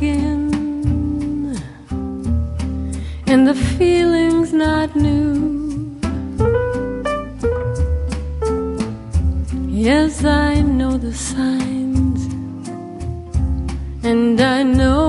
again, and the feeling's not new. Yes, I know the signs, and I know